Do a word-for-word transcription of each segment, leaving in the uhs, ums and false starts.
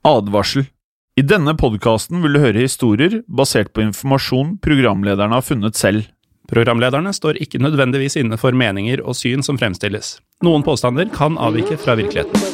Advarsel. I denne podcasten vil du høre historier basert på informasjon programlederne har funnet selv. Programlederne står ikke nødvendigvis inne for meninger og syn som fremstilles. Noen påstander kan avvike fra virkeligheten.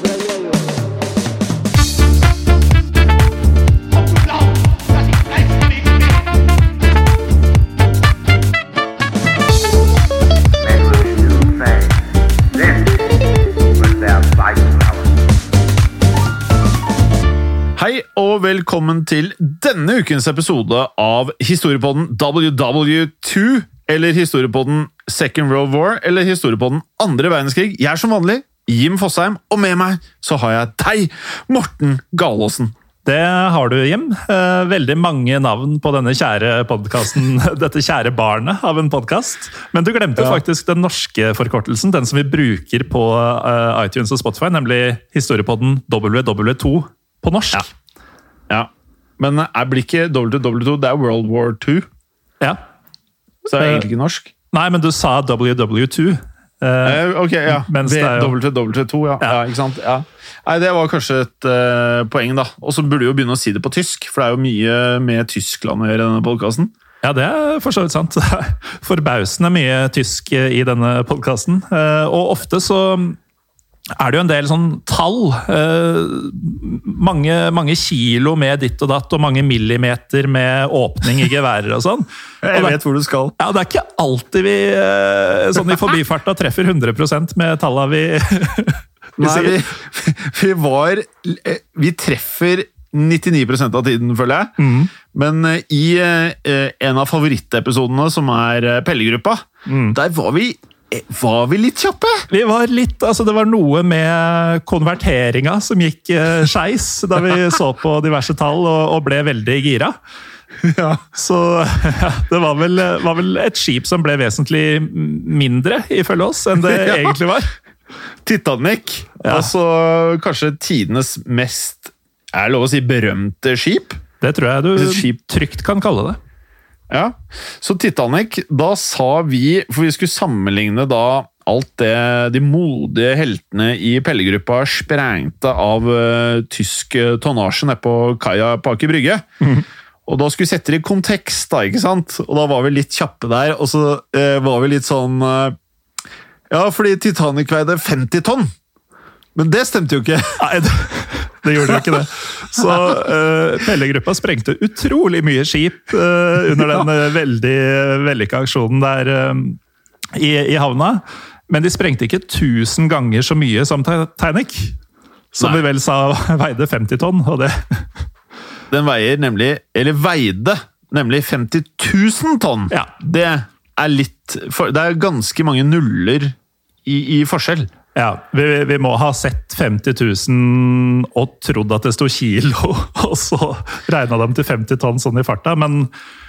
Hei og velkommen til denne ukens episode av Historiepodden W W to, eller Historiepodden Second World War, eller Historiepodden Andre verdenskrig. Jeg er som vanlig Jim Fosheim, og med meg så har jeg deg, Morten Galaasen. Det har du, Jim. Veldig mange navn på denne kjære podcasten, dette kjære barnet av en podcast. Men du glemte ja. faktisk den norske forkortelsen, den som vi bruker på iTunes og Spotify, nemlig Historiepodden W W to. På norsk. Ja. ja. Men jeg blir ikke W W to, det er World War to. Ja. Så det er egentlig ikke norsk. Nei, men du sa W W to. Uh, ok, ja. W W to, ja. ja. ja. Ikke sant? Ja. Nei, det var kanskje et uh, poeng, da. Og så burde du jo begynne å si det på tysk, for det er jo mye med Tyskland å gjøre i denne podcasten. Ja, det er for så vidt sant. Forbausende mye tysk i denne podcasten. Uh, og ofte så er det jo en del sånn tall, eh, mange, mange kilo med ditt og datt, og mange millimeter med åpning i geværer og sånn. Jeg vet hvor du skal. Ja, det er ikke alltid vi, eh, sånn i forbifarta, treffer hundre prosent med tallene vi, vi Nei, sier. Vi, vi var, vi treffer nittionio prosent av tiden, føler jeg. Mm. Men i eh, en av favorittepisodene, som er Pellegruppa, mm. der var vi Var vi litt kjappe? Vi var litt, altså det var noe med konverteringa som gikk eh, skeis da vi så på diverse tall og, og ble veldig gira. Ja. Så ja, det var vel, var vel et skip som ble vesentlig mindre ifølge oss enn det ja. egentlig var. Titanic, ja. altså kanskje tidenes mest, er det lov å si, berømte skip? Det tror jeg du trygt kan kalle det. Ja, så Titanic, da sa vi, for vi skulle sammenligne da alt det de modige heltene i Pellegruppa sprengte av uh, tysk tonnasje nede på kaia på Aker Brygge. Mm. Og da skulle vi sette det i kontekst, da, ikke sant? Og da var vi litt kjappe der, og så uh, var vi litt sånn uh, ja, fordi Titanic veide femti tonn. Men det stemte jo ikke. Nei, det, det gjorde jo ikke det. Så uh, Pellegruppa sprengte utrolig mye skip uh, under den uh, veldig vellykka aksjonen der uh, i, i havna. Men de sprengte ikke tusen ganger så mye som Titanic, som Nei. vi vel sa veide femti tonn. Og det. Den veier nemlig, eller veide nemlig femti tusen tonn. Ja. Det er litt, det er ganske mange nuller i, i forskjell. Ja, vi, vi må ha sett femti tusen og trodd at det stod kilo, og så regnet dem til femti tonn sånn i farta, men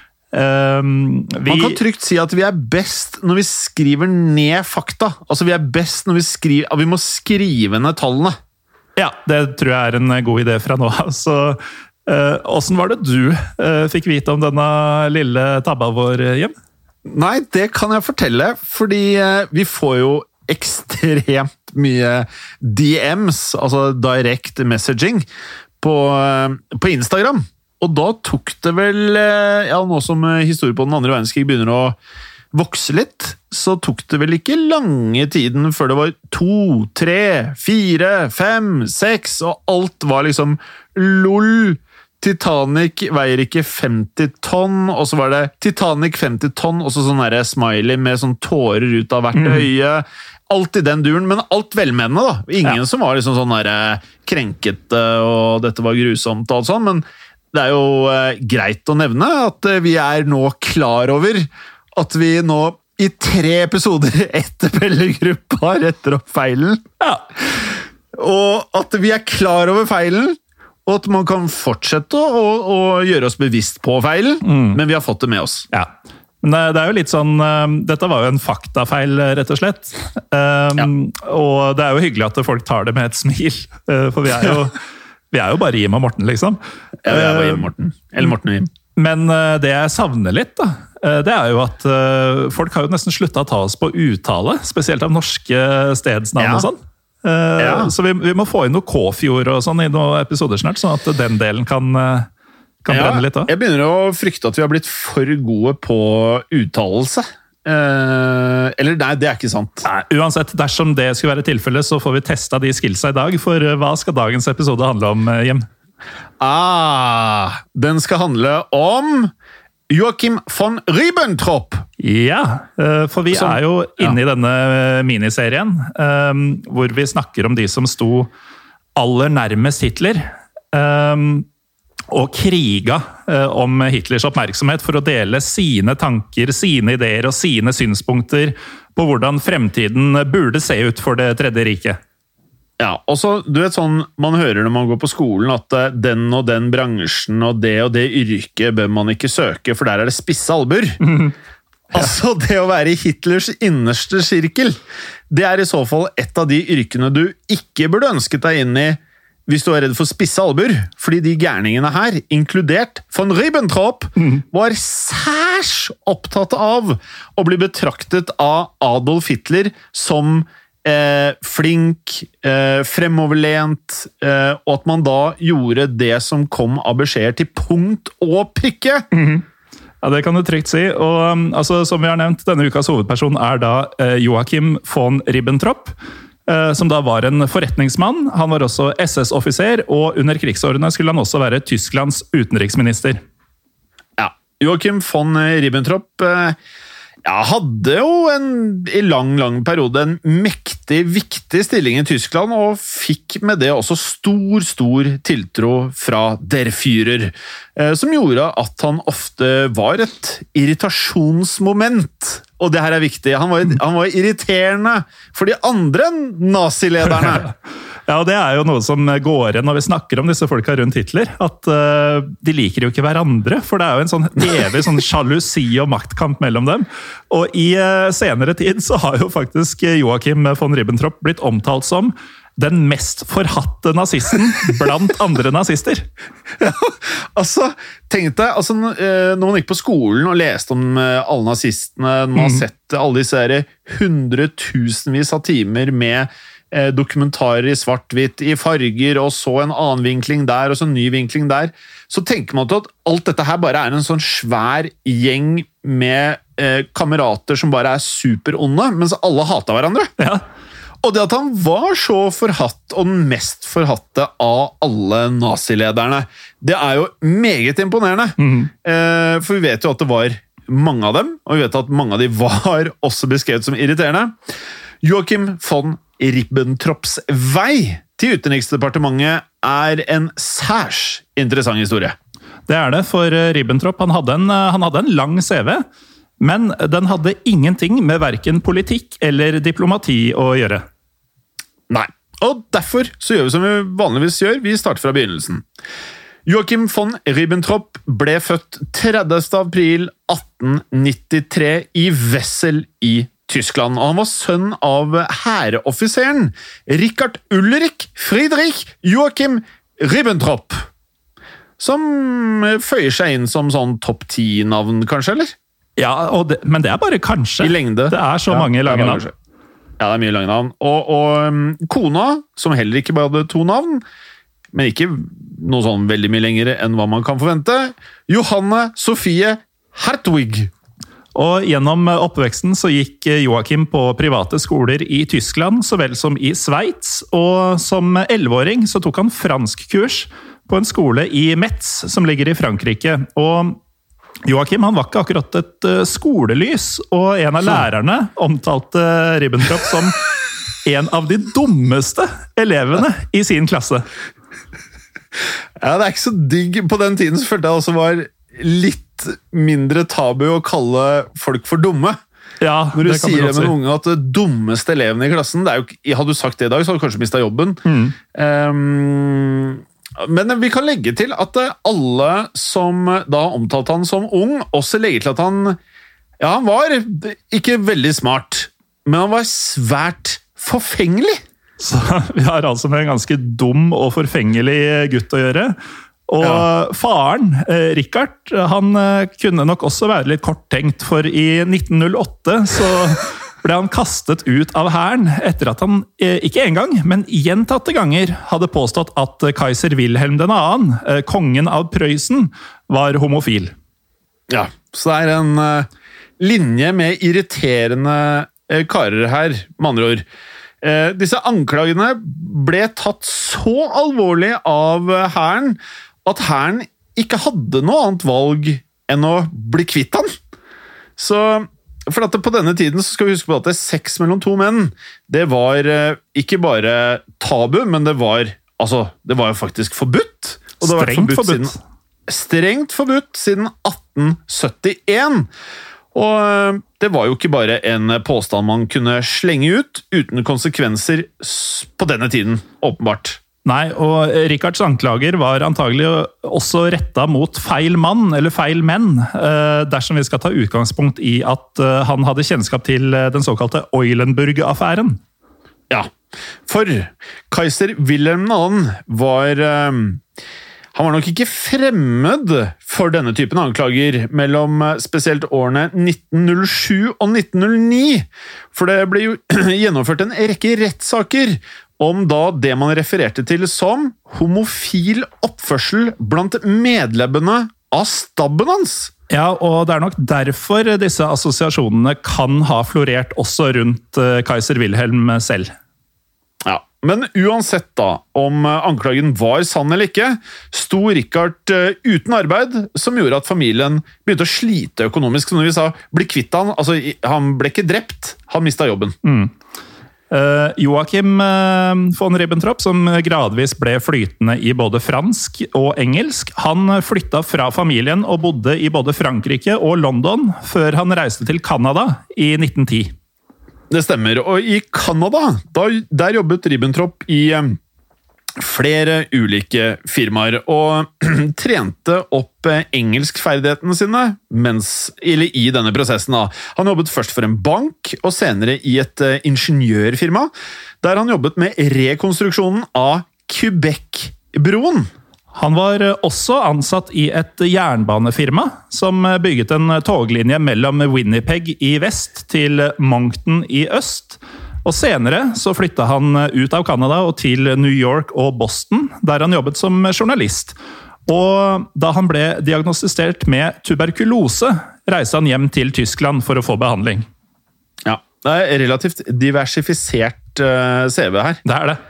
um, vi... Man kan trygt si at vi er best når vi skriver ned fakta. Altså vi er best når vi skriver, at vi må skrive ned tallene. Ja, det tror jeg er en god idé fra nå. Så uh, hvordan var det du uh, fikk vite om denne lille tabba vår hjem? Nei, det kan jeg fortelle, fordi uh, vi får jo ekstremt mye D Ms, altså direct messaging, på, på Instagram. Og da tok det vel, ja, nå som historien på den andre verdenskrig begynner å vokse litt, så tok det vel ikke lange tiden før det var to, tre, fire, fem, seks, og alt var liksom lol. Titanic veier ikke femti tonn, og så var det Titanic femti tonn, og så sånn der smiley med sånn tårer ut av hvert mm. øye. Alt i den duren, men alt velmenende da. Ingen ja. som var liksom sånn der krenkete, og dette var grusomt og alt sånn, men det er jo eh, greit å nevne at eh, vi er nå klar over at vi nå i tre episoder etter Pellegruppa retter opp feilen. Ja. Og at vi er klar over feilen, og at man kan fortsette å, å gjøre oss bevisst på feilen, mm. men vi har fått det med oss. Ja. Men det er jo litt sånn, dette var jo en faktafeil, rett og slett. Um, ja. Og det er jo hyggelig at folk tar det med et smil, for vi er jo, vi er jo bare Jim og Morten, liksom. Ja, vi er bare Jim og Morten. Eller Morten og Jim. Men det jeg savner litt, da, det er jo at folk har jo nesten sluttet å ta oss på uttale, spesielt av norske stedsnavn ja. og sånn. Uh, Ja. Så vi, vi må få inn noe Kåfjord og sånn i noen episoder snart, sånn at den delen kan, uh, kan Ja, brenne litt også. jeg begynner å frykte at vi har blitt for gode på uttalelse. Eh, eller nei, det er ikke sant. Nei, uansett, dersom det skulle være tilfellet, så får vi testa de skillsa i dag, for uh, hva skal dagens episode handle om, uh, Jim? Ah, den skal handle om Joachim von Ribbentrop. Ja, uh, for vi Som- er jo inne ja. i denne uh, miniserien, um, hvor vi snakker om de som sto aller nærmest Hitler. Um, og kriga eh, om Hitlers oppmerksomhet for å dele sine tanker, sine ideer og sine synspunkter på hvordan fremtiden burde se ut for det tredje riket. Ja, og så, du vet sånn, man hører når man går på skolen at eh, den og den bransjen og det og det yrket bør man ikke søke, for der er det spisse albuer. Altså, det å være i Hitlers innerste sirkel, det er i så fall et av de yrkene du ikke burde ønsket deg inn i hvis du er redd for spisse albuer, fordi de gærningene her, inkludert von Ribbentrop, var særs opptatt av å bli betraktet av Adolf Hitler som eh, flink, eh, fremoverlent, eh, og at man da gjorde det som kom av beskjeder til punkt og prikke. Ja, det kan du trygt si. Og um, altså, som vi har nevnt, denne ukas hovedperson er da eh, Joachim von Ribbentrop, eh, som da var en forretningsmann. Han var også S S-offiser, og under krigsårene skulle han også være Tysklands utenriksminister. Ja, Joachim von Ribbentrop eh, ja, hadde jo en, i lang, lang periode en mektig, viktig stilling i Tyskland, og fikk med det også stor, stor tiltro fra der Führer, eh, som gjorde at han ofte var et irritasjonsmoment. Og det her er viktig. Han var, han var irriterende for de andre nazilederne. Ja, og det er jo noe som går igjen når vi snakker om disse folka rundt Hitler, at uh, de liker jo ikke hverandre, for det er jo en sånn evig sånn sjalusi og maktkamp mellom dem. Og i uh, senere tid så har jo faktisk Joachim von Ribbentrop blitt omtalt som den mest forhatte nazisten blant andre nazister. Ja, altså, tenk deg, altså, når man gikk på skolen og leste om alle nazistene, når man har sett alle disse her hundretusenvis av timer med dokumentarer i svart-hvitt, i farger, og så en annen vinkling der, og så en ny vinkling der, så tenker man til at alt dette her bare er en sånn svær gjeng med eh, kamerater som bare er superonde, mens alle hater hverandre. Ja. Og det at han var så forhatt, og den mest forhatte av alle nazilederne, det er jo meget imponerende. Mm. Eh, for vi vet jo at det var mange av dem, og vi vet at mange av de var også beskrevet som irriterende. Joachim von Ribbentrops vei til Utenriksdepartementet er en særs interessant historie. Det er det, for Ribbentrop han hadde, en, han hadde en lang C V, men den hadde ingenting med hverken politikk eller diplomati å gjøre. Nei, og derfor så gjør vi som vi vanligvis gjør, vi starter fra begynnelsen. Joachim von Ribbentrop ble født tredivte april atten nittitre i Wessel i Tyskland, og han var sønn av hæreoffiseren Richard Ulrich Friedrich Joachim Ribbentrop, som føyer seg inn som sånn topp ti-navn, kanskje, eller? Ja, og det, men det er bare kanskje. I lengde. Det er så ja, mange lange navn. Ja, det er mye lange navn. Og, og um, kona, som heller ikke bare hadde to navn, men ikke noe sånn veldig mye lengre enn hva man kan forvente, Johanne Sofie Hartwig. Og gjennom oppveksten så gikk Joachim på private skoler i Tyskland, så vel som i Sveits, og som elleveåring så tok han franskkurs på en skole i Metz, som ligger i Frankrike. Og Joachim han var ikke akkurat et skolelys, og en av lærerne omtalte Ribbentrop som en av de dummeste elevene i sin klasse. Ja, det er ikke så digg. På den tiden så følte jeg også var litt mindre tabu å kalle folk for dumme. Ja, når du det kan sier du det med en unge at det dummeste elevene i klassen, det er jo, hadde du sagt det i dag, så hadde du kanskje mistet jobben. Mm. Um, men vi kan legge til at alle som da omtalte han som ung, også legger til at han, ja, han var ikke veldig smart, men han var svært forfengelig. Så vi har altså med en ganske dum og forfengelig gutt å gjøre. Og ja. Faren, eh, Richard, han eh, kunne nok også være litt korttenkt, for i nitten null åtte så ble han kastet ut av hæren etter at han ikke en gang, men gjentatte ganger hadde påstått at keiser Wilhelm den annen, kongen av Prøysen, var homofil. Ja, så det er en uh, linje med irriterende uh, karer her, med andre ord. Uh, disse anklagene ble tatt så alvorlig av uh, hæren at hæren ikke hadde noe annet valg enn å bli kvitt han. Så for at på denne tiden så skal vi huske på at det sex mellom to menn, det var uh, ikke bare tabu, men det var, altså, det var jo faktisk forbudt. Og det har vært Strengt forbudt, forbudt. Siden, strengt forbudt siden atten syttien. Og uh, det var jo ikke bare en påstand man kunne slenge ut uten konsekvenser på denne tiden, åpenbart. Nei, og Richards anklager var antagelig også rettet mot feil mann, eller feil menn, dersom vi skal ta utgangspunkt i at han hadde kjennskap til den såkalte Eulenburg-affæren. Ja, for keiser Wilhelm den annen var... Han var nok ikke fremmed for denne typen anklager mellom spesielt årene nitten null sju og nitten null ni, for det ble jo gjennomført en rekke rettssaker om da det man refererte til som homofil oppførsel blant medlemmene av stabben hans. Ja, og det er nok derfor disse assosiasjonene kan ha florert også rundt keiser Wilhelm selv. Ja, men uansett da, om anklagen var sann eller ikke, sto Richard uten arbeid, som gjorde at familien begynte å slite økonomisk. Så når vi sa, bli kvitt han, altså han ble ikke drept, han mistet jobben. Mm. Uh, Joachim uh, von Ribbentrop, som gradvis ble flytende i både fransk og engelsk, han flyttet fra familien og bodde i både Frankrike og London før han reiste til Canada i nitten ti. Det stemmer, og i Canada, da, der jobbet Ribbentrop i um, flere ulike firmaer, og trente opp engelskferdighetene sine mens, eller i denne prosessen. Da. Han jobbet først for en bank, og senere i et uh, ingeniørfirma, der han jobbet med rekonstruksjonen av Quebec-broen. Han var også ansatt i et jernbanefirma, som bygget en toglinje mellom Winnipeg i vest til Moncton i øst. Og senere så flyttet han ut av Canada og til New York og Boston, der han jobbet som journalist. Og da han ble diagnostisert med tuberkulose, reiste han hjem til Tyskland for å få behandling. Ja, det er relativt diversifisert uh, C V her. Det er det.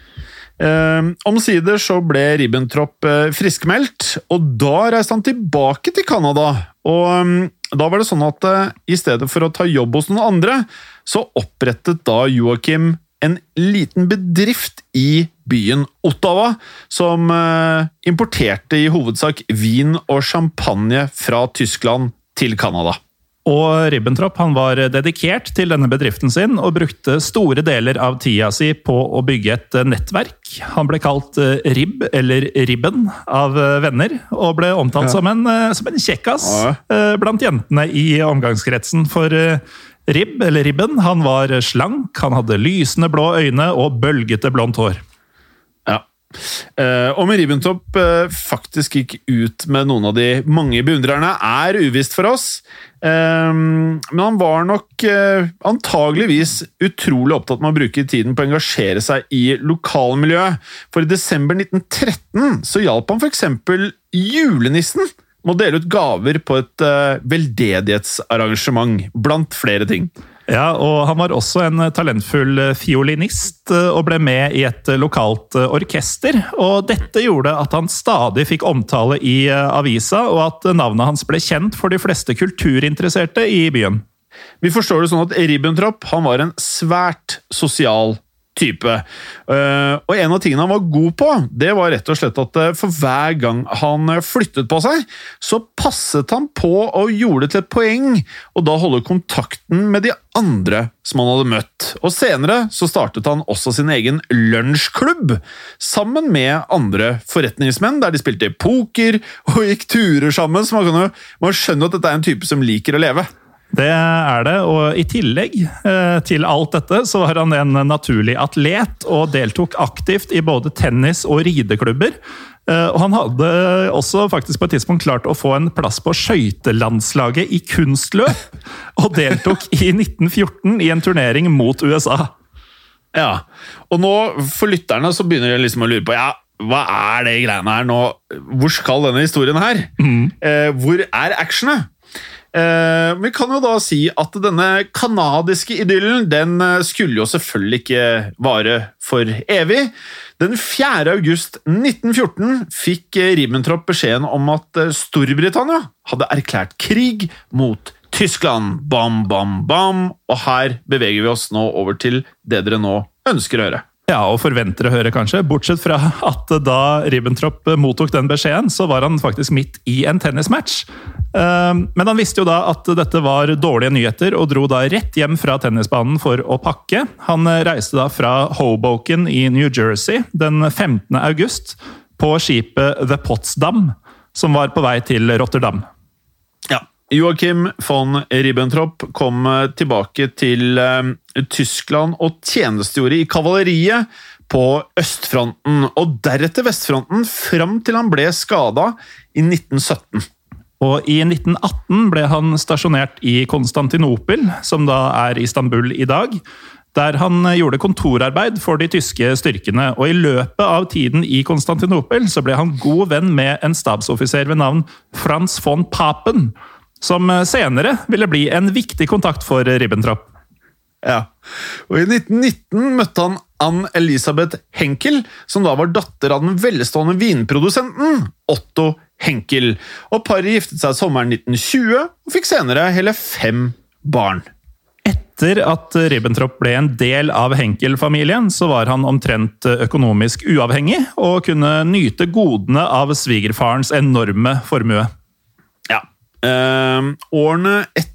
Uh, omsider så ble Ribbentrop uh, friskmeldt, og da reiste han tilbake til Canada. Og um, da var det sånn at uh, i stedet for å ta jobb hos noen andre, så opprettet da Joachim en liten bedrift i byen Ottawa, som uh, importerte i hovedsak vin og champagne fra Tyskland til Canada. Og Ribbentrop han var dedikert til denne bedriften sin og brukte store deler av tida si på å bygge et nettverk. Han ble kalt Rib, eller Ribben, av venner, og ble omtalt ja. som, en, som en kjekkas ja. blant jentene i omgangskretsen. For Rib, eller Ribben, han var slank, han hadde lysende blå øyne og bølgete blondt hår. Ja. Uh, om Ribbentrop uh, faktisk gikk ut med noen av de mange beundrerne er uvisst for oss, uh, men han var nok uh, antageligvis utrolig opptatt med å bruke tiden på å engasjere seg i lokalmiljøet. For i desember nitten tretten så hjalp han for eksempel julenissen med å dele ut gaver på et uh, veldedighetsarrangement, blant flere ting. Ja, og han var også en talentfull fiolinist og ble med i et lokalt orkester. Og dette gjorde at han stadig fikk omtale i avisa, og at navnet hans ble kjent for de fleste kulturinteresserte i byen. Vi forstår det sånn at Ribbentrop han var en svært sosial type. Og en av tingene han var god på, det var rett og slett at for hver gang han flyttet på seg, så passet han på og gjorde det til et poeng, og da holde kontakten med de andre som han hadde møtt. Og senere så startet han også sin egen lunsjklubb, sammen med andre forretningsmenn, der de spilte poker og gikk turer sammen, så man kan jo man skjønner at dette er en type som liker å leve. Det er det, og i tillegg eh, til alt dette så var han en naturlig atlet og deltok aktivt i både tennis- og rideklubber. Og han hadde også faktisk på et tidspunkt klart å få en plass på skøytelandslaget i kunstløp, og deltok i nitten fjorten i en turnering mot U S A. Ja, og nå for lytterne så begynner de liksom å lure på, ja, hva er det greiene her nå? Hvor skal denne historien her? Mm. Eh, hvor er actionet? Eh, vi kan jo da si at denne kanadiske idyllen, den skulle jo selvfølgelig ikke vare for evig. Den fjerde august nitten fjorten fikk Ribbentrop beskjeden om at Storbritannia hadde erklært krig mot Tyskland. Bam, bam, bam. Og her beveger vi oss nå over til det dere nå ønsker å høre. Ja, og forventer å høre kanskje. Bortsett fra at da Ribbentrop mottok den beskjeden, så var han faktisk midt i en tennismatch. Men han visste jo da at dette var dårlige nyheter, og dro da rett hjem fra tennisbanen for å pakke. Han reiste da fra Hoboken i New Jersey den femtende august på skipet The Potsdam, som var på vei til Rotterdam. Ja. Joachim von Ribbentrop kom tilbake til uh, Tyskland og tjenestegjorde i kavaleriet på østfronten, og deretter vestfronten, fram til han ble skadet i nitten sytten. Og i nitten atten ble han stasjonert i Konstantinopel, som da er Istanbul i dag, der han gjorde kontorarbeid for de tyske styrkene, og i løpet av tiden i Konstantinopel så ble han god venn med en stabsoffiser ved navn Franz von Papen, som senere ville bli en viktig kontakt for Ribbentrop. Ja, og i nitten nitten møtte han Ann-Elisabeth Henkel, som da var datter av den velstående vinprodusenten Otto Henkel. Og paret giftet seg sommeren nitten tjue, og fikk senere hele fem barn. Etter at Ribbentrop ble en del av Henkel-familien, så var han omtrent økonomisk uavhengig, og kunne nyte godene av svigerfarens enorme formue. Ja, eh, årene etter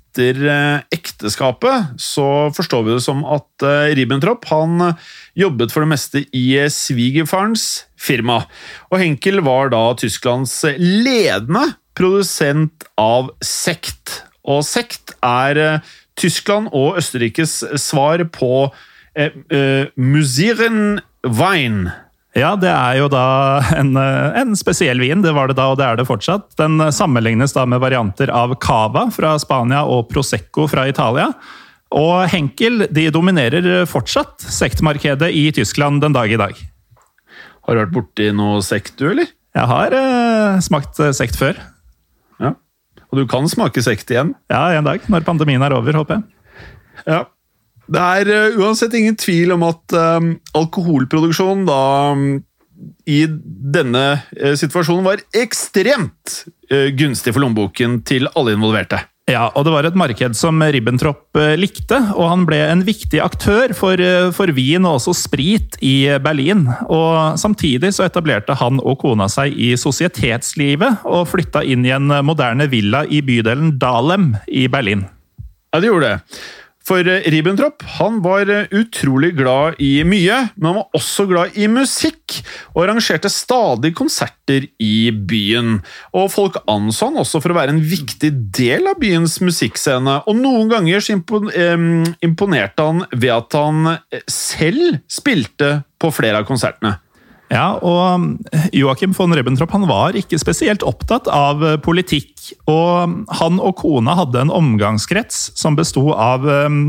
ekteskapet så forstår vi det som at Ribbentrop han jobbet for det meste i svigerfarens firma, og Henkel var da Tysklands ledende produsent av sekt, og sekt er Tyskland og Østerrikes svar på eh, eh, Musieren Wein. Ja, det er jo da en, en spesiell vin, det var det da, og det er det fortsatt. Den sammenlignes da med varianter av Cava fra Spania og Prosecco fra Italia. Og Henkel, de dominerer fortsatt sektmarkedet i Tyskland den dag i dag. Har du vært borti noe sekt, du, eller? Jeg har eh, smakt sekt før. Ja, og du kan smake sekt igjen? Ja, en dag, når pandemien er over, håper jeg. Ja. Det er uh, uansett ingen tvil om at uh, alkoholproduksjon da um, i denne uh, situasjonen var ekstremt uh, gunstig for lommeboken til alle involverte. Ja, og det var et marked som Ribbentrop uh, likte, og han ble en viktig aktør for, uh, for vin og også sprit i Berlin. Og samtidig så etablerte han og kona seg i sosietetslivet og flytta inn i en moderne villa i bydelen Dahlem i Berlin. Ja, det gjorde det. For Ribbentrop, han var utrolig glad i mye, men han var også glad i musikk, og arrangerte stadig konserter i byen. Og folk anså han også for å være en viktig del av byens musikkscene, og noen ganger så imponerte han ved at han selv spilte på flere av konsertene. Ja, og Joachim von Ribbentrop han var ikke spesielt opptatt av politikk, og han og kona hadde en omgangskrets som bestod av,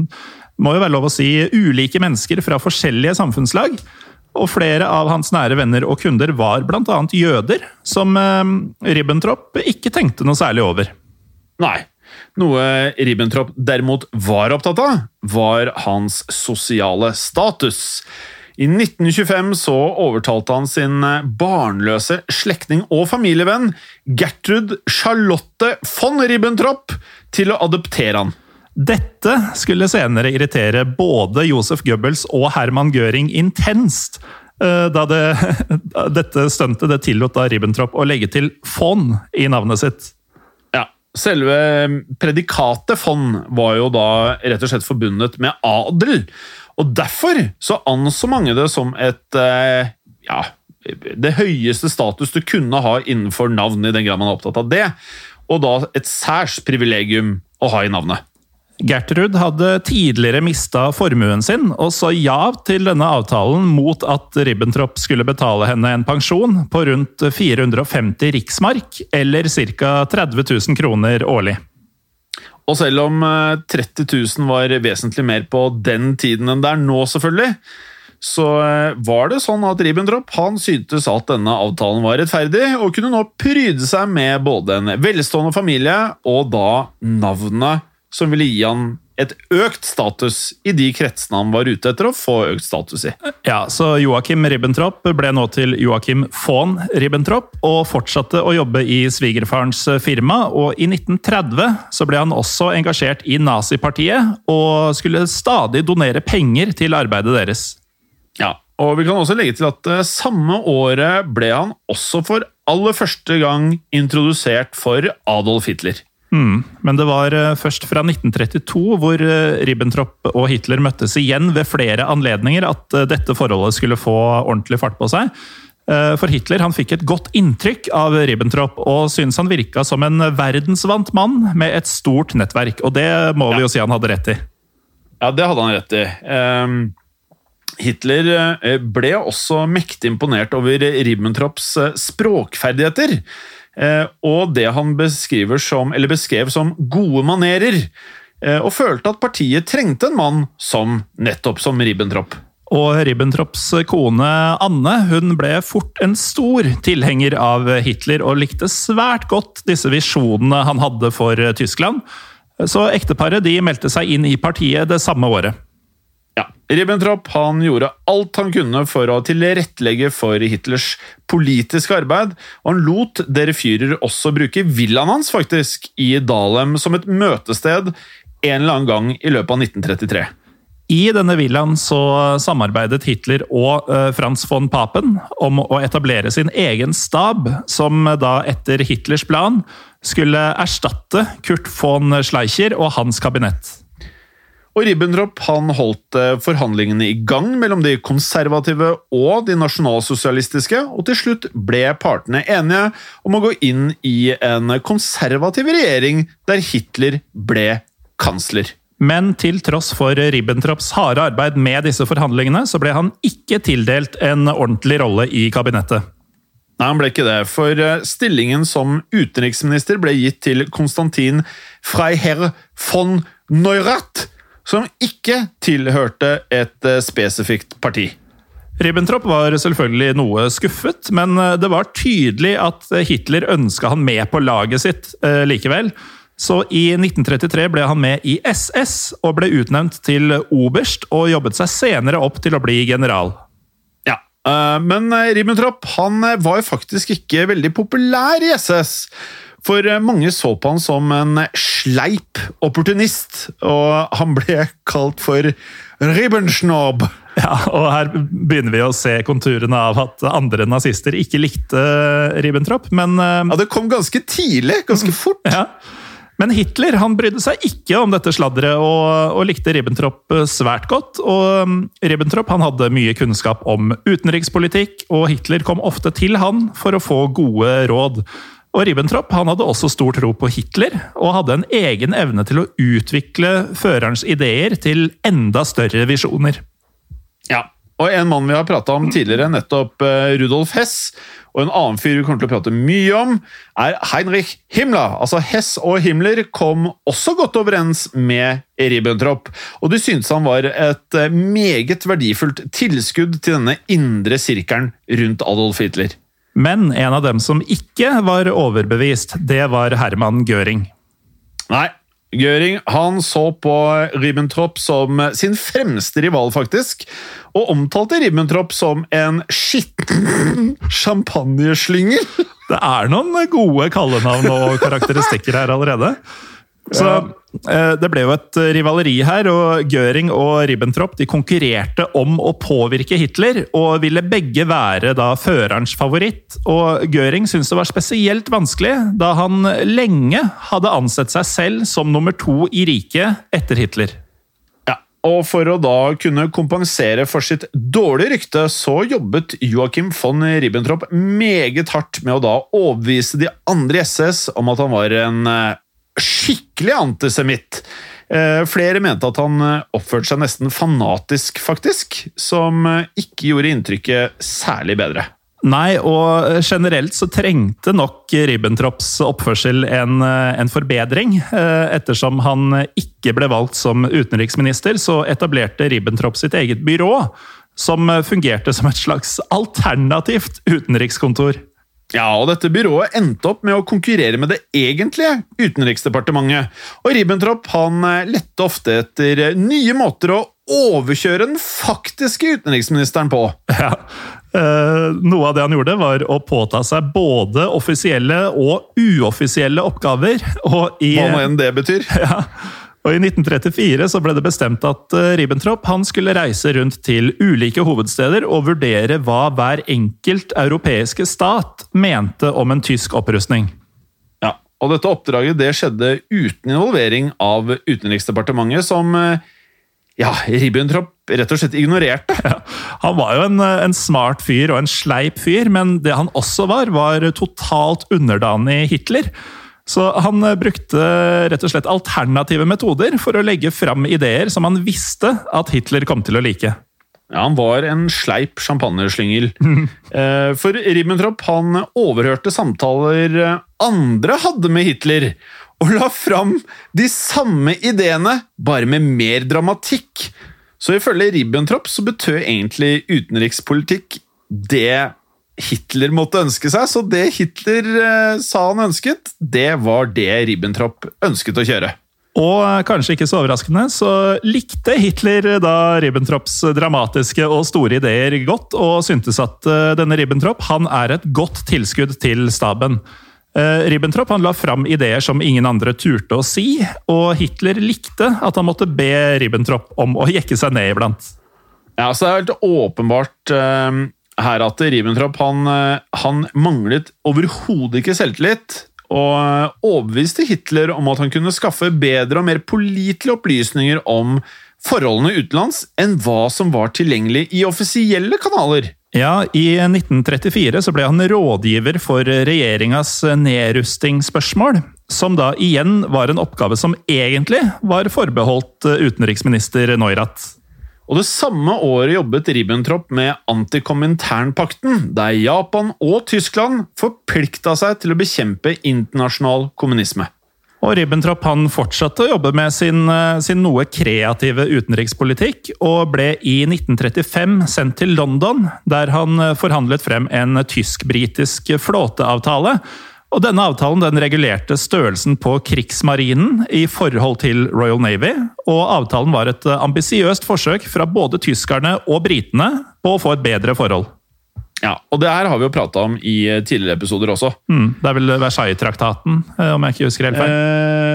må jo være lov å si, ulike mennesker fra forskjellige samfunnslag, og flere av hans nære venner og kunder var blant annet jøder, som Ribbentrop ikke tenkte noe særlig over. Nei. Noe Ribbentrop derimot var opptatt av, var hans sosiale status. I nitten tjuefem så overtalte han sin barnløse slektning og familievenn Gertrud Charlotte von Ribbentrop til å adoptere han. Dette skulle senere irritere både Josef Goebbels og Hermann Göring intenst, da det, dette stuntet det tillot da Ribbentrop å legge til von i navnet sitt. Ja, selve predikatet von var jo da rett og slett forbundet med adel, og derfor så anså mange det som et, ja, det høyeste status du kunne ha innenfor navn i den grad man er opptatt av det, og da et særs privilegium å ha i navnet. Gertrud hadde tidligere mistet formuen sin, og sa ja til denne avtalen mot at Ribbentrop skulle betale henne en pensjon på rundt fire hundre og femti riksmark, eller ca. tretti tusen kroner årlig. Og selv om tretti tusen var vesentlig mer på den tiden enn det er nå selvfølgelig, så var det sånn at Ribbentrop han syntes at denne avtalen var rettferdig, og kunne nå pryde seg med både en velstående familie og da navnet som ville gi han et økt status i de kretsene han var ute etter å få økt status i. Ja, så Joachim Ribbentrop ble nå til Joachim von Ribbentrop, og fortsatte å jobbe i svigerfarens firma, og i nitten tretti så ble han også engasjert i nazipartiet, og skulle stadig donere penger til arbeidet deres. Ja, og vi kan også legge til at samme året ble han også for aller første gang introdusert for Adolf Hitler. Mm, men det var først fra nitten trettito hvor Ribbentrop og Hitler møttes igjen ved flere anledninger at dette forholdet skulle få ordentlig fart på seg. For Hitler han fikk et godt inntrykk av Ribbentrop og syntes han virket som en verdensvant mann med et stort nettverk, og det må vi jo si han hadde rett i. Ja, det hadde han rett i. Um Hitler ble også mektig imponert over Ribbentrops språkferdigheter, og det han beskriver som, eller beskrev som gode manerer, og følte at partiet trengte en mann som nettopp som Ribbentrop. Og Ribbentrops kone Anne, hun ble fort en stor tilhenger av Hitler og likte svært godt disse visjonene han hadde for Tyskland. Så ekteparet de meldte seg inn i partiet det samme året. Ja, Ribbentrop han gjorde alt han kunne for å tilrettelegge for Hitlers politiske arbeid, og han lot der Führer også bruke villaen hans faktisk i Dahlem som et møtested en eller annen gang i løpet av nitten trettitre. I denne villaen så samarbeidet Hitler og Franz von Papen om å etablere sin egen stab, som da etter Hitlers plan skulle erstatte Kurt von Schleicher og hans kabinett. Og Ribbentrop han holdt forhandlingene i gang mellom de konservative og de nasjonalsosialistiske, og til slutt ble partene enige om å gå inn i en konservativ regjering der Hitler ble kansler. Men til tross for Ribbentrops harde arbeid med disse forhandlingene, så ble han ikke tildelt en ordentlig rolle i kabinettet. Nei, han ble ikke det, for stillingen som utenriksminister ble gitt til Konstantin Freiherr von Neurath, som ikke tilhørte et spesifikt parti. Ribbentrop var selvfølgelig noe skuffet, men det var tydelig at Hitler ønsket han med på laget sitt eh, likevel. Så i nitten trettitre ble han med i S S og ble utnevnt til oberst og jobbet seg senere opp til å bli general. Ja, eh, men Ribbentrop han var faktisk ikke veldig populær i S S. For mange så på han som en sleip opportunist, og han ble kalt for Ribbensnob. Ja, og her begynner vi å se konturene av at andre nazister ikke likte Ribbentrop, men... Ja, det kom ganske tidlig, ganske fort. Ja. Men Hitler han brydde seg ikke om dette sladderet og, og likte Ribbentrop svært godt. Og Ribbentrop han hadde mye kunnskap om utenrikspolitikk, og Hitler kom ofte til han for å få gode råd. Og Ribbentrop han hadde også stor tro på Hitler, og hadde en egen evne til å utvikle førerens ideer til enda større visjoner. Ja, og en mann vi har pratet om tidligere, nettopp Rudolf Hess, og en annen fyr vi kommer til å prate mye om, er Heinrich Himmler. Altså Hess og Himmler kom også godt overens med Ribbentrop, og de syntes han var et meget verdifullt tilskudd til denne indre sirkelen rundt Adolf Hitler. Men en av dem som ikke var overbevist, det var Hermann Göring. Nei, Göring han så på Ribbentrop som sin fremste rival faktisk, og omtalte Ribbentrop som en skitten champagneslynger. Det er noen gode kallenavn og karakteristikker her allerede. Så det ble jo et rivaleri her, og Göring og Ribbentrop de konkurrerte om å påvirke Hitler, og ville begge være da førerens favoritt. Og Göring syntes det var spesielt vanskelig, da han lenge hadde ansett seg selv som nummer to i riket etter Hitler. Ja, og for å da kunne kompensere for sitt dårlige rykte, så jobbet Joachim von Ribbentrop meget hardt med å da overbevise de andre i S S om at han var en skikkelig antisemitt. Eh, flere mente at han oppførte seg nesten fanatisk, faktisk, som ikke gjorde inntrykket særlig bedre. Nei, og generelt så trengte nok Ribbentrops oppførsel en, en forbedring. Ettersom han ikke ble valgt som utenriksminister, så etablerte Ribbentrop sitt eget byrå, som fungerte som et slags alternativt utenrikskontor. Ja, og dette byrået endte opp med å konkurrere med det egentlige utenriksdepartementet. Og Ribbentrop han lette ofte etter nye måter å overkjøre den faktiske utenriksministeren på. Ja, eh, noe av det han gjorde var å påta seg både offisielle og uoffisielle oppgaver. Og i, Hva nå enn det betyr. Ja, og i nitten trettifire så ble det bestemt at Ribbentrop han skulle reise rundt til ulike hovedsteder og vurdere hva hver enkelt europeiske stat mente om en tysk opprustning. Ja, og dette oppdraget det skjedde uten involvering av utenriksdepartementet, som ja, Ribbentrop rett og slett ignorerte. Ja, han var jo en, en smart fyr og en sleip fyr, men det han også var, var totalt underdanig Hitler. Så han brukte rett og slett alternative metoder for å legge fram ideer som han visste at Hitler kom til å like. Ja, han var en sleip champagneslyngel. Mm. For Ribbentrop han overhørte samtaler andre hadde med Hitler, og la fram de samme ideene, bare med mer dramatikk. Så ifølge Ribbentrop så betød egentlig utenrikspolitikk det Hitler måtte ønske seg, så det Hitler eh, sa han ønsket, det var det Ribbentrop ønsket å kjøre. Og kanskje ikke så overraskende, så likte Hitler da Ribbentrops dramatiske og store ideer godt, og syntes at denne Ribbentrop han er et godt tilskudd til staben. Ribbentrop han la fram ideer som ingen andre turte å si, og Hitler likte at han måtte be Ribbentrop om å jekke seg ned iblant. Ja, så det er helt åpenbart uh, her at Ribbentrop han, uh, han manglet overhodet ikke selvtillit, og overbeviste Hitler om at han kunne skaffe bedre og mer pålitelige opplysninger om forholdene utenlands enn hva som var tilgjengelig i offisielle kanaler. Ja, i nitten trettifire så ble han rådgiver for regjeringas nedrustingsspørsmål, som da igjen var en oppgave som egentlig var forbeholdt utenriksminister Neurath. Og det samme året jobbet Ribbentrop med Antikominternpakten, der Japan og Tyskland forpliktet seg til å bekjempe internasjonal kommunisme. Og Ribbentrop han fortsatte å jobbe med sin, sin noe kreative utenrikspolitikk, og ble i nitten trettifem sendt til London, der han forhandlet frem en tysk-britisk flåteavtale. Og denne avtalen den regulerte størrelsen på krigsmarinen i forhold til Royal Navy, og avtalen var et ambisiøst forsøk fra både tyskerne og britene på å få et bedre forhold. Ja, og det her har vi jo pratet om i tidligere episoder også. Mm, det er vel Versailles-traktaten, om jeg ikke husker helt feil. Eh,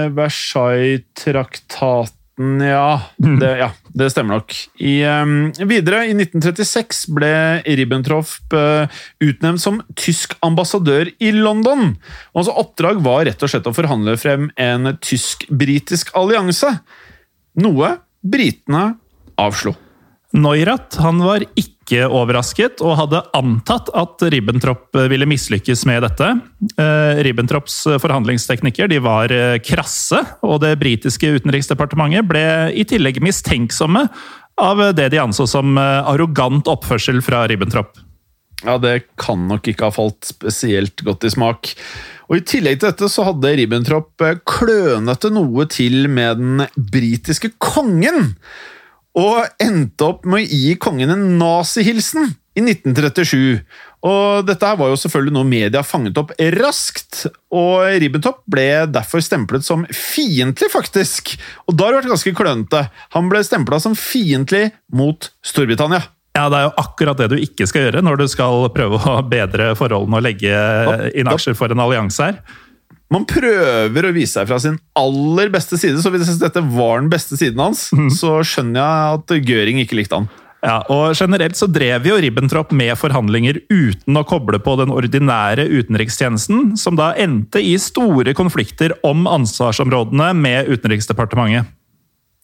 Versailles-traktaten, ja. Det, ja, det stemmer nok. I, um, videre, i nitten trettiseks ble Ribbentrop uh, utnevnt som tysk ambassadør i London. Og hans oppdrag var rett og slett å forhandle frem en tysk-britisk allianse. Noe britene avslo. Neurath han var ikke overrasket og hadde antatt at Ribbentrop ville mislykkes med dette. Ribbentrops forhandlingsteknikker de var krasse, og det britiske utenriksdepartementet ble i tillegg mistenksomme av det de anså som arrogant oppførsel fra Ribbentrop. Ja, det kan nok ikke ha falt spesielt godt i smak. Og i tillegg til dette så hadde Ribbentrop klønete noe til med den britiske kongen, og endte opp med å gi kongen en nazihilsen i nitten trettisju. Og dette her var jo selvfølgelig noe media fanget opp raskt, og Ribbentrop ble derfor stemplet som fiendtlig, faktisk. Og da har det vært ganske klønete. Han ble stemplet som fiendtlig mot Storbritannia. Ja, det er jo akkurat det du ikke skal gjøre når du skal prøve å bedre forholdene og legge inn aksjer for en allianse her. Man prøver å vise seg fra sin aller beste side, så hvis dette var den beste siden hans, mm. så skjønner jeg at Göring ikke likte han. Ja, og generelt så drev jo Ribbentrop med forhandlinger uten å koble på den ordinære utenrikstjenesten, som da endte i store konflikter om ansvarsområdene med utenriksdepartementet. Ja,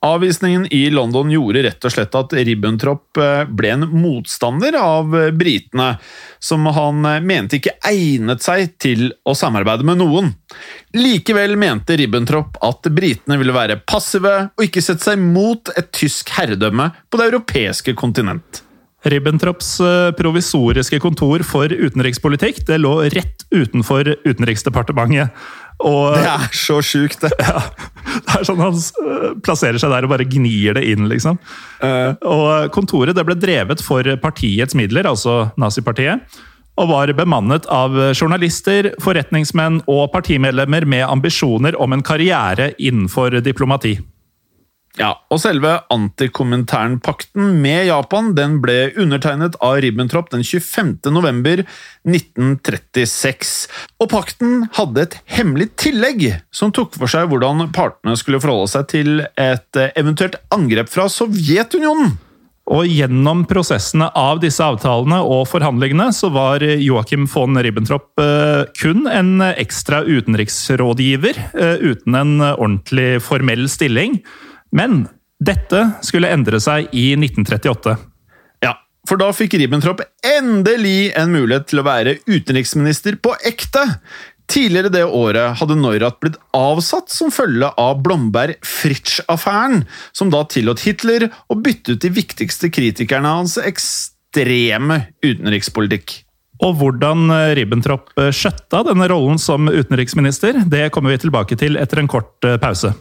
Avvisningen i London gjorde rett og slett at Ribbentrop ble en motstander av britene, som han mente ikke egnet seg til å samarbeide med noen. Likevel mente Ribbentrop at britene ville være passive og ikke sette seg mot et tysk herredømme på det europeiske kontinent. Ribbentrops provisoriske kontor for utenrikspolitikk det lå rett utenfor Utenriksdepartementet. Og, det er så sjukt, det. Ja, det er sånn han plasserer seg der og bare gnir det inn, liksom. Uh. Og kontoret det ble drevet for partiets midler, altså nazipartiet, og var bemannet av journalister, forretningsmenn og partimedlemmer med ambisjoner om en karriere innenfor diplomati. Ja, og selve antikominternpakten med Japan den ble undertegnet av Ribbentrop den tjuefemte november nitten trettiseks. Og pakten hadde et hemmelig tillegg som tok for seg hvordan partene skulle forholde seg til et eventuelt angrep fra Sovjetunionen. Og gjennom prosessene av disse avtalene og forhandlingene så var Joachim von Ribbentrop kun en ekstra utenriksrådgiver uten en ordentlig formell stilling. Men dette skulle endre seg i nitten trettiåtte. Ja, for da fikk Ribbentrop endelig en mulighet til å være utenriksminister på ekte. Tidligere det året hadde Neurath blitt avsatt som følge av Blomberg-Fritsch-affæren, som da tillot Hitler å bytte ut de viktigste kritikerne av hans ekstreme utenrikspolitikk. Og hvordan Ribbentrop skjøtta denne rollen som utenriksminister, det kommer vi tilbake til etter en kort pause.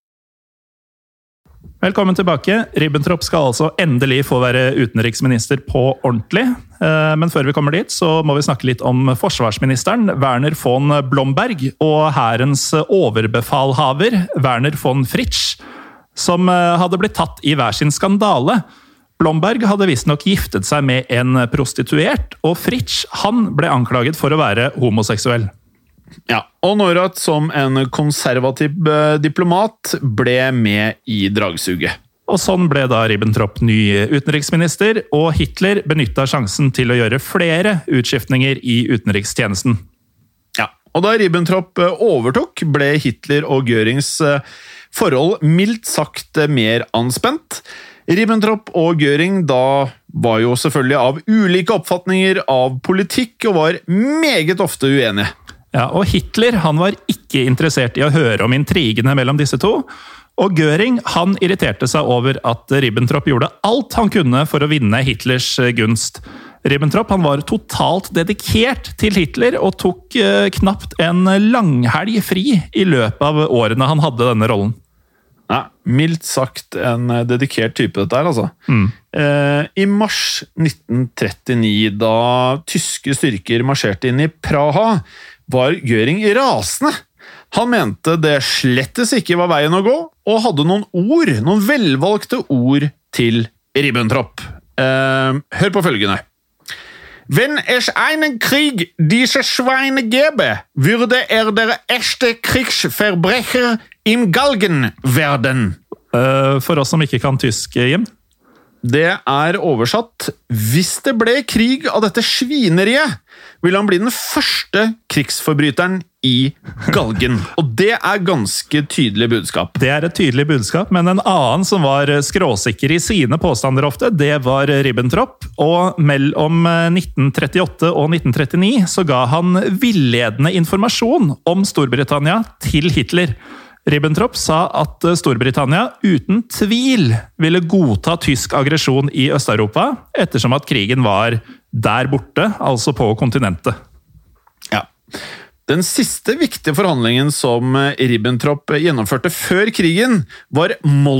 Velkommen tilbake. Ribbentrop skal altså endelig få være utenriksminister på ordentlig. Men før vi kommer dit, så må vi snakke litt om forsvarsministeren, Werner von Blomberg, og hærens overbefalhaver, Werner von Fritsch, som hadde blitt tatt i hver sin skandale. Blomberg hadde visstnok giftet seg med en prostituert, og Fritsch, han ble anklaget for å være homoseksuell. Ja, og Neurath som en konservativ diplomat ble med i dragsuget. Og sånn ble da Ribbentrop ny utenriksminister, og Hitler benyttet sjansen til å gjøre flere utskiftninger i utenrikstjenesten. Ja, og da Ribbentrop overtok, ble Hitler og Görings forhold mildt sagt mer anspent. Ribbentrop og Göring da var jo selvfølgelig av ulike oppfatninger av politikk og var meget ofte uenige. Ja, og Hitler han var ikke interessert i å høre om intrigene mellom disse to, og Göring han irriterte seg over at Ribbentrop gjorde alt han kunne for å vinne Hitlers gunst. Ribbentrop han var totalt dedikert til Hitler og tok eh, knapt en langhelg fri i løpet av årene han hadde denne rollen. Ja, mildt sagt en dedikert type dette her, altså. Mm. Eh, I mars nitten trettini, da tyske styrker marsjerte inn i Praha, var Göring rasende. Han mente det slettes ikke var veien å gå, og hadde noen ord, noen velvalgte ord til Ribbentrop. Eh, hør på følgende. Wenn es einen Krieg diese Schweine gäbe, würde er der erste Kriegsverbrecher im Galgen werden. Uh, for oss som ikke kan tysk, Jim? Det er oversatt. Hvis det ble krig av dette svineriet, vil han bli den første krigsforbryteren i galgen. Og det er ganske tydelig budskap. Det er et tydelig budskap, men en annen som var skråsikker i sine påstander ofte, det var Ribbentrop. Og mellom nitten trettiåtte og nitten trettini så ga han villedende informasjon om Storbritannia til Hitler. Ribbentrop sa at Storbritannia uten tvil ville godta tysk aggresjon i Østeuropa, ettersom at krigen var der borte, altså på kontinentet. Ja. Den siste viktige forhandlingen som Ribbentrop gjennomførte før krigen, var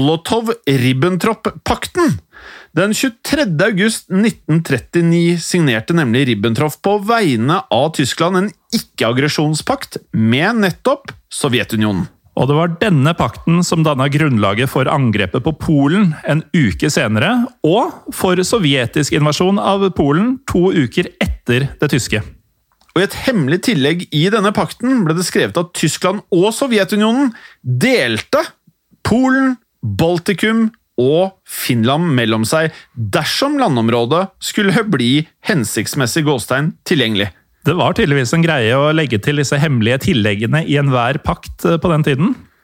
Molotov-Ribbentrop-pakten. Den tjuetredje august nitten trettini signerte nemlig Ribbentrop på vegne av Tyskland en ikke-aggresjonspakt med nettopp Sovjetunionen. Og det var denne pakten som dannet grunnlaget for angrepet på Polen en uke senere, og for sovjetisk invasjon av Polen to uker etter det tyske. Og i et hemmelig tillegg i denne pakten ble det skrevet at Tyskland og Sovjetunionen delte Polen, Baltikum og Finland mellom seg dersom landområdet skulle bli hensiktsmessig gåstegn tilgjengelig. Det var tydeligvis en greie å legge til disse hemmelige tilleggene i enhver pakt på den tiden.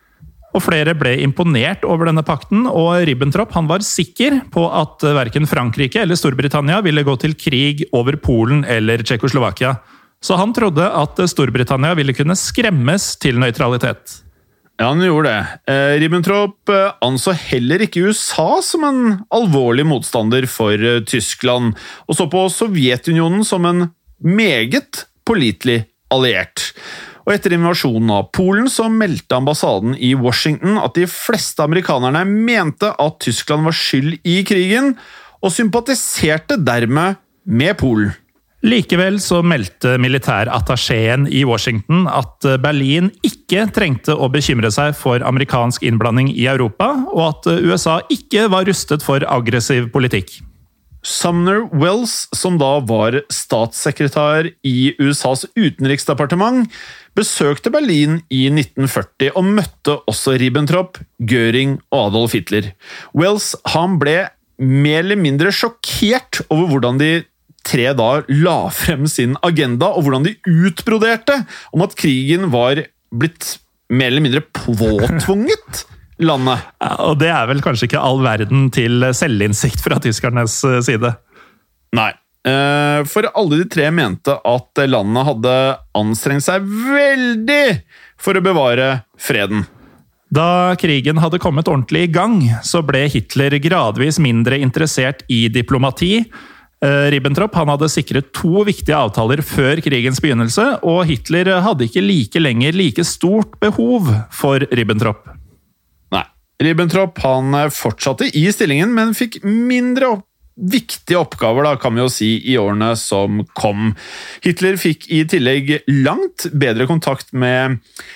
Og flere ble imponert over denne pakten, og Ribbentrop han var sikker på at hverken Frankrike eller Storbritannia ville gå til krig over Polen eller Tsjekkoslovakia. Så han trodde at Storbritannia ville kunne skremmes til nøytralitet. Ja, han gjorde det. Ribbentrop anså heller ikke U S A som en alvorlig motstander for Tyskland, og så på Sovjetunionen som en meget pålitelig alliert. Og etter invasjonen av Polen så meldte ambassaden i Washington at de fleste amerikanerne mente at Tyskland var skyld i krigen, og sympatiserte dermed med Polen. Likevel så meldte militærattacheen i Washington at Berlin ikke trengte å bekymre seg for amerikansk innblanding i Europa, og at U S A ikke var rustet for aggressiv politikk. Sumner Welles, som da var statssekretær i U S A's utenriksdepartement, besøkte Berlin i nitten førti og møtte også Ribbentrop, Göring og Adolf Hitler. Welles han ble mer eller mindre sjokkert over hvordan de tre da la frem sin agenda, og hvordan de utbroderte om at krigen var blitt mer eller mindre påtvunget landet. Ja, og det er vel kanskje ikke all verden til selvinnsikt fra tyskernes side. Nei. For alle de tre mente at landet hadde anstrengt seg veldig for å bevare freden. Da krigen hadde kommet ordentlig i gang, så ble Hitler gradvis mindre interessert i diplomati. Ribbentrop han hadde sikret to viktige avtaler før krigens begynnelse, og Hitler hadde ikke like lenger like stort behov for Ribbentrop. Nei, Ribbentrop han fortsatte i stillingen, men fikk mindre opp viktige oppgaver, da, kan vi jo si, i årene som kom. Hitler fikk i tillegg langt bedre kontakt med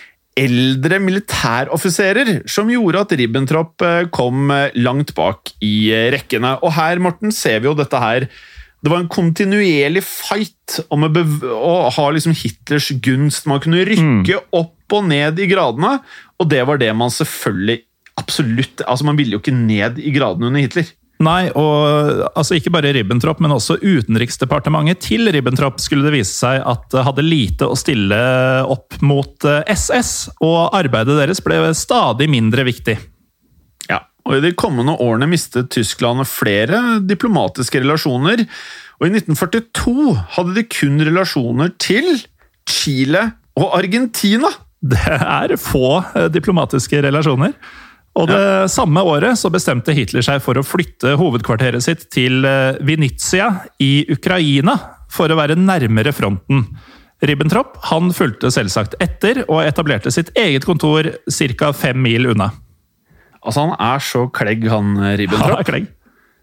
eldre militæroffiserer, som gjorde at Ribbentrop kom langt bak i rekkene. Og her, Morten, ser vi jo dette her. Det var en kontinuerlig fight om å, å ha liksom Hitlers gunst. Man kunne rykke mm. opp og ned i gradene, og det var det man selvfølgelig absolutt... Altså, man ville jo ikke ned i gradene under Hitler. Nei, og altså ikke bare Ribbentrop, men også utenriksdepartementet til Ribbentrop skulle det vise seg at hadde lite å stille opp mot S S, og arbeidet deres ble stadig mindre viktig. Ja, og i de kommende årene mistet Tyskland flere diplomatiske relasjoner, og i nitten førtito hadde de kun relasjoner til Chile og Argentina. Det er få diplomatiske relasjoner. Og det ja. samme året så bestemte Hitler seg for å flytte hovedkvarteret sitt til Vinnytsia i Ukraina for å være nærmere fronten. Ribbentrop han fulgte selvsagt etter og etablerte sitt eget kontor cirka fem mil unna. Altså han er så klegg han Ribbentrop. Han er klegg.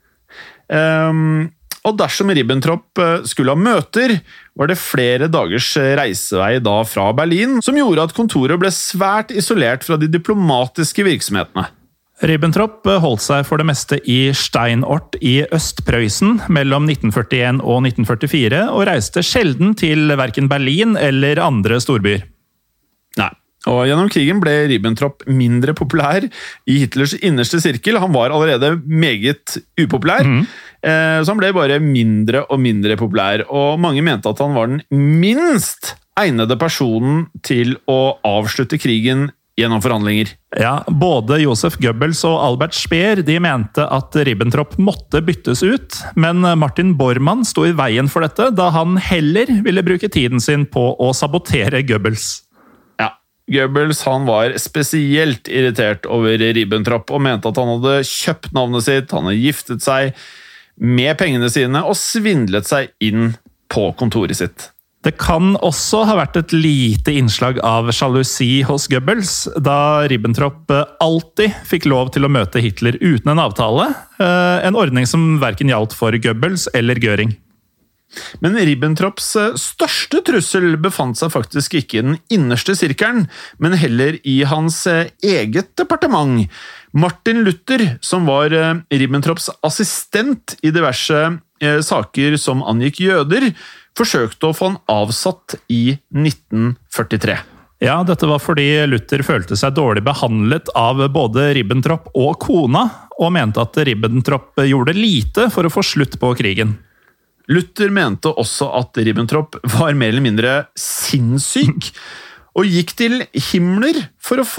Um, og dersom Ribbentrop skulle ha møter, var det flere dagers reisevei da fra Berlin, som gjorde at kontoret ble svært isolert fra de diplomatiske virksomhetene. Ribbentrop holdt seg for det meste i Steinort i Øst-Prøysen mellom nitten førtien og nitten førtifire, og reiste sjelden til hverken Berlin eller andre storbyer. Nei. Og gjennom krigen ble Ribbentrop mindre populær i Hitlers innerste sirkel. Han var allerede meget upopulær, mm. så han ble bare mindre og mindre populær. Og mange mente at han var den minst egnede personen til å avslutte krigen gjennom forhandlinger. Ja, både Josef Goebbels og Albert Speer de mente at Ribbentrop måtte byttes ut, men Martin Bormann sto i veien for dette, da han heller ville bruke tiden sin på å sabotere Goebbels. Goebbels han var spesielt irritert over Ribbentrop og mente at han hadde kjøpt navnet sitt, han hadde giftet seg med pengene sine og svindlet seg inn på kontoret sitt. Det kan også ha vært et lite innslag av sjalusi hos Goebbels, da Ribbentrop alltid fikk lov til å møte Hitler uten en avtale, en ordning som hverken gjaldt for Goebbels eller Göring. Men Ribbentrops største trussel befant seg faktisk ikke i den innerste sirkelen, men heller i hans eget departement. Martin Luther, som var Ribbentrops assistent i diverse saker som angikk jøder, forsøkte å få han avsatt i nitten førtitre. Ja, dette var fordi Luther følte seg dårlig behandlet av både Ribbentrop og kona, og mente at Ribbentrop gjorde lite for å få slutt på krigen. Luther mente også at Ribbentrop var mer eller mindre sinnssyk, og gikk til Himmler for å få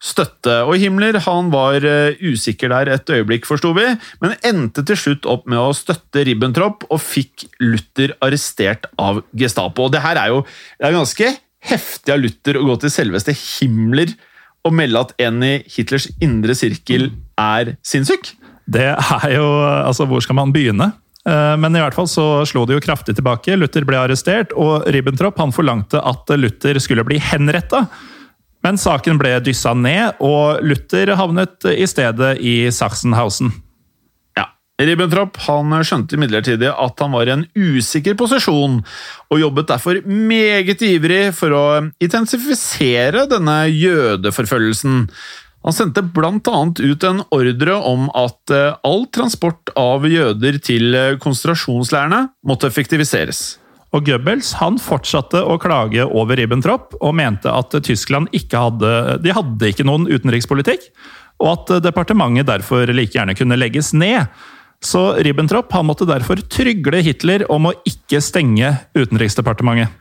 støtte, og Himmler han var usikker der et øyeblikk, forstod vi, men endte til slutt opp med å støtte Ribbentrop og fikk Luther arrestert av Gestapo. Og det her er jo det er ganske heftig av Luther å gå til selveste Himmler og melde at en i Hitlers indre sirkel er sinnssyk. Det er jo, altså hvor skal man begynne? Men i hvert fall så slo det jo kraftig tilbake. Luther ble arrestert, og Ribbentrop han forlangte at Luther skulle bli henrettet. Men saken ble dysset ned, og Luther havnet i stedet i Sachsenhausen. Ja, Ribbentrop han skjønte imidlertid at han var i en usikker posisjon, og jobbet derfor meget ivrig for å intensifisere denne jødeforfølgelsen. Han sendte blant annet ut en ordre om at all transport av jøder til konsentrasjonslærerne måtte effektiviseres. Og Goebbels han fortsatte å klage over Ribbentrop og mente at Tyskland ikke hadde, de hadde ikke noen utenrikspolitikk, og at departementet derfor like gjerne kunne legges ned. Så Ribbentrop han måtte derfor trygle Hitler om å ikke stenge utenriksdepartementet.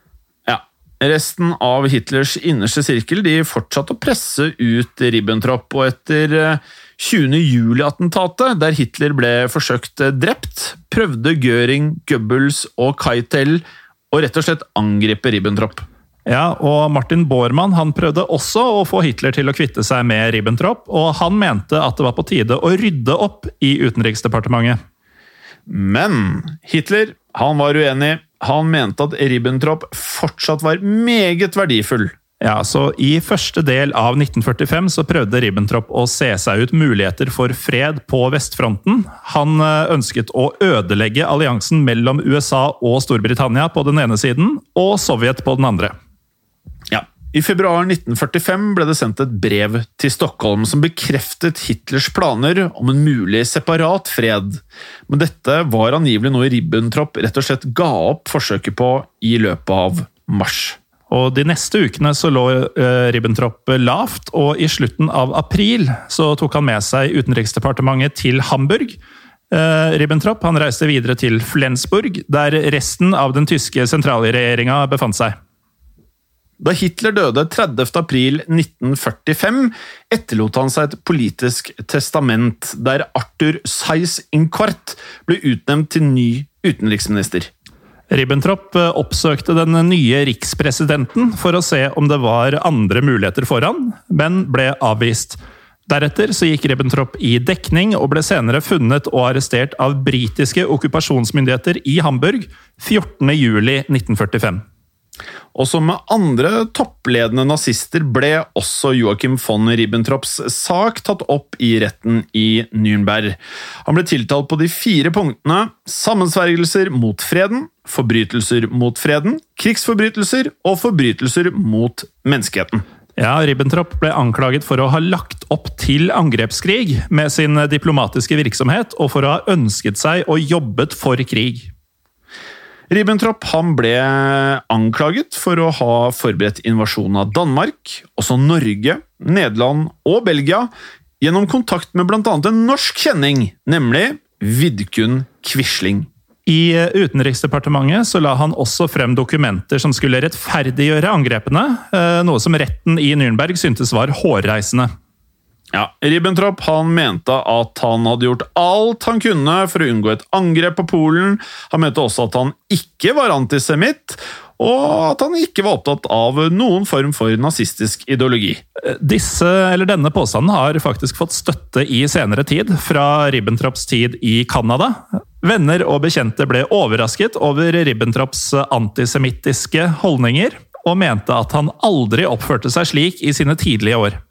Resten av Hitlers innerste sirkel de fortsatte å presse ut Ribbentrop, og etter tjuende juli-attentatet, der Hitler ble forsøkt drept, prøvde Göring, Goebbels og Keitel å rett og slett angripe Ribbentrop. Ja, og Martin Bormann han prøvde også å få Hitler til å kvitte seg med Ribbentrop, og han mente at det var på tide å rydde opp i utenriksdepartementet. Men Hitler, han var uenig. Han mente at Ribbentrop fortsatt var meget verdifull. Ja, så I første del av nitten førtifem så prøvde Ribbentrop å se seg ut muligheter for fred på Vestfronten. Han ønsket å ødelegge alliansen mellom U S A og Storbritannia på den ene siden, og Sovjet på den andre. Ja, I februar nitten førtifem ble det sendt et brev til Stockholm som bekreftet Hitlers planer om en mulig separat fred. Men dette var angivelig noe Ribbentrop rett og slett ga opp forsøket på I løpet av mars. Og de neste ukene så lå Ribbentrop lavt, og I slutten av april så tok han med seg utenriksdepartementet til Hamburg. Ribbentrop han reiste videre til Flensburg, der resten av den tyske sentralregjeringen befant seg. Da Hitler døde tredivte april nitten førtifem, etterlot han seg et politisk testament der Arthur Seyss-Inquart ble utnevnt til ny utenriksminister. Ribbentrop oppsøkte den nye rikspresidenten for å se om det var andre muligheter for han, men ble avvist. Deretter så gikk Ribbentrop I dekning og ble senere funnet og arrestert av britiske okkupasjonsmyndigheter I Hamburg fjortende juli nitten førtifem. Og som med andre toppledende nazister ble også Joachim von Ribbentrops sak tatt opp I retten I Nürnberg. Han ble tiltalt på de fire punktene: sammensvergelser mot freden, forbrytelser mot freden, krigsforbrytelser og forbrytelser mot menneskeheten. Ja, Ribbentrop ble anklaget for å ha lagt opp til angrepskrig med sin diplomatiske virksomhet og for å ha ønsket seg og jobbet for krig. Ribbentrop han ble anklaget for å ha forberedt invasjonen av Danmark, også Norge, Nederland og Belgia, gjennom kontakt med blant annet en norsk kjenning, nemlig Vidkun Quisling. I utenriksdepartementet så la han også frem dokumenter som skulle rettferdiggjøre angrepene, noe som retten I Nürnberg syntes var hårreisende. Ja, Ribbentrop han mente at han hadde gjort alt han kunne for å unngå et angrep på Polen. Han mente også at han ikke var antisemitt, og at han ikke var opptatt av noen form for nazistisk ideologi. Disse, eller denne påstanden har faktisk fått støtte I senere tid, fra Ribbentrops tid I Kanada. Venner og bekjente ble overrasket over Ribbentrops antisemittiske holdninger, og mente at han aldri oppførte seg slik I sine tidlige år.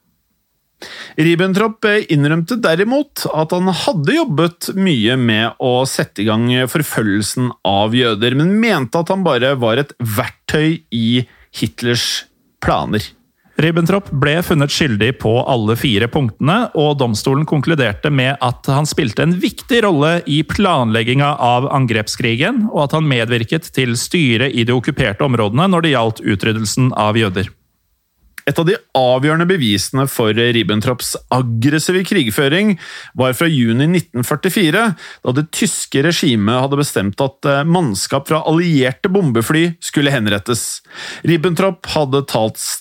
Ribbentrop innrømte derimot at han hadde jobbet mye med å sette I gang forfølgelsen av jøder, men mente at han bare var et verktøy I Hitlers planer. Ribbentrop ble funnet skyldig på alle fire punktene, og domstolen konkluderte med at han spilte en viktig rolle I planleggingen av angrepskrigen, og at han medvirket til styret I de okkuperte områdene når det gjaldt utryddelsen av jøder. Et av de avgjørende bevisene for Ribbentrops aggressive krigføring var fra juni nitten førtifire, da det tyske regimet hadde bestemt at mannskap fra allierte bombefly skulle henrettes. Ribbentrop hadde talt sterkt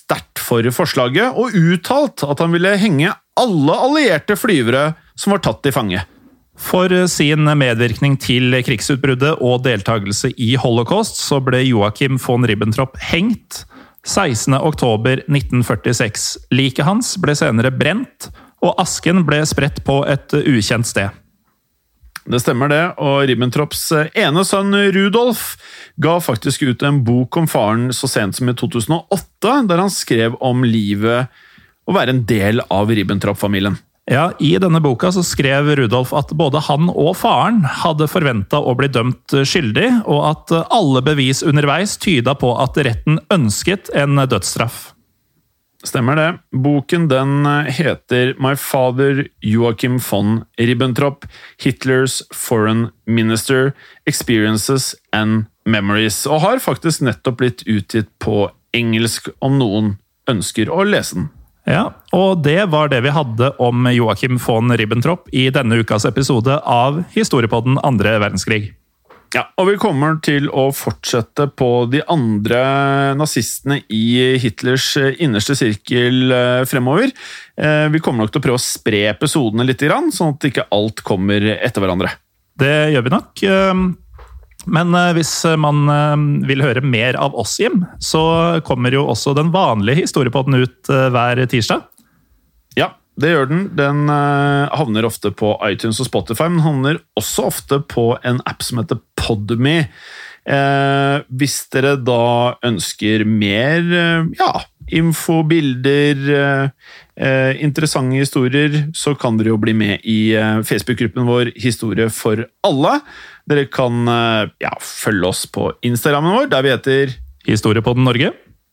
for forslaget, og uttalt at han ville henge alle allierte flyvere som var tatt i fange. For sin medvirkning til krigsutbruddet og deltagelse i Holocaust så ble Joachim von Ribbentrop hengt sekstende oktober nitten førtiseks. Liket hans ble senere brent, og asken ble spredt på et ukjent sted. Det stemmer det, og Ribbentrops ene sønn Rudolf ga faktisk ut en bok om faren så sent som i to tusen og åtte, der han skrev om livet å være en del av Ribbentrop-familien. Ja, I denne boka så skrev Rudolf at både han og faren hadde forventet å bli dømt skyldig, og at alle bevis underveis tyda på at retten ønsket en dødsstraff. Stemmer det. Boken den heter My Father Joachim von Ribbentrop, Hitler's Foreign Minister, Experiences and Memories, og har faktisk nettopp blitt utgitt på engelsk om noen ønsker å lese den. Ja, og det var det vi hadde om Joachim von Ribbentrop i denne ukas episode av Historiepodden andre verdenskrig. Ja, og vi kommer til å fortsette på de andre nazistene i Hitlers innerste sirkel fremover. Vi kommer nok til å prøve å spre episodene litt, sånn at ikke alt kommer etter hverandre. Det gjør vi nok. Men hvis man vil høre mer av oss, Jim, så kommer jo også den vanlige historiepodden ut hver tirsdag. Ja, det gjør den. Den havner ofte på iTunes og Spotify, men havner også ofte på en app som heter Podme. Eh, hvis dere da ønsker mer ja, info, bilder, eh, interessante historier, så kan dere jo bli med i Facebook-gruppen vår Historie for alle. Dere kan ja, følge oss på Instagrammen vår, der vi heter Historiepodden Norge.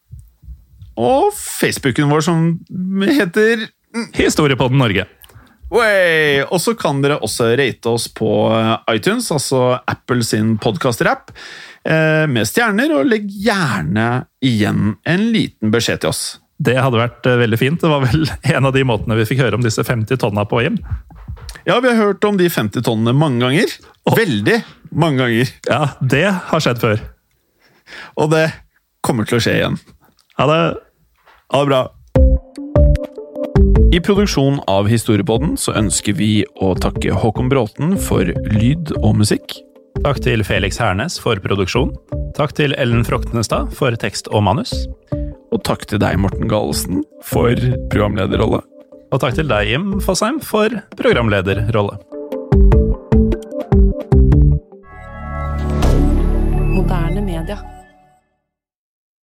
Og Facebooken vår som heter Historiepodden Norge. Wey! Og så kan dere også rate oss på iTunes, altså Apple sin podcaster-app, med stjerner, og legg gjerne igjen en liten beskjed til oss. Det hadde vært veldig fint. Det var vel en av de måtene vi fikk høre om disse femti tonna på, Jim. Ja, vi har hørt om de femti tonnene mange ganger. Veldig mange ganger. Ja, det har skjedd før. Og det kommer til å skje igjen. Ha det. Ha det bra. I produksjon av Historiepodden så ønsker vi å takke Håkon Bråten for lyd og musikk. Takk til Felix Hernes for produksjon. Takk til Ellen Froktenestad for tekst og manus. Og takk til deg, Morten Galesen, for programlederrolle. Og takk til deg, Jim Fosheim, for programlederrolle. Moderne media.